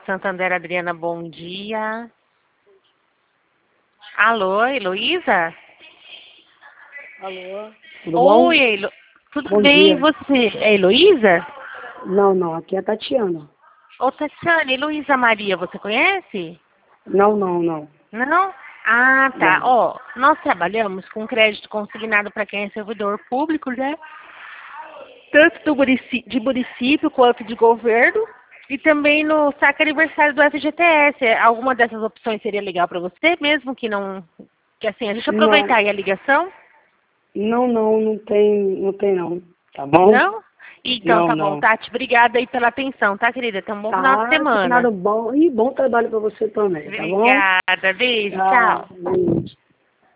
Santander, Adriana, bom dia. Alô, Heloísa? Alô, tudo bom? Oi, tudo Bom bem, e dia. você? É Heloísa? Não, aqui é a Tatiana. Ô, Tatiana, Heloísa Maria, você conhece? Não. Não? Ah, tá. Não. Ó, nós trabalhamos com crédito consignado para quem é servidor público, né? Tanto de município quanto de governo. E também no saque aniversário do FGTS. Alguma dessas opções seria legal para você, mesmo que não... Que assim, deixa eu aproveitar Não, aí a ligação. não tem não. Tá bom? Não? Então, tá bom, Não. Tati. Obrigada aí pela atenção, tá, querida? Tenha um bom final de Tá, semana. nada bom. E bom trabalho pra você também, tá bom? Obrigada. Beijo, Tá, tchau. beijo.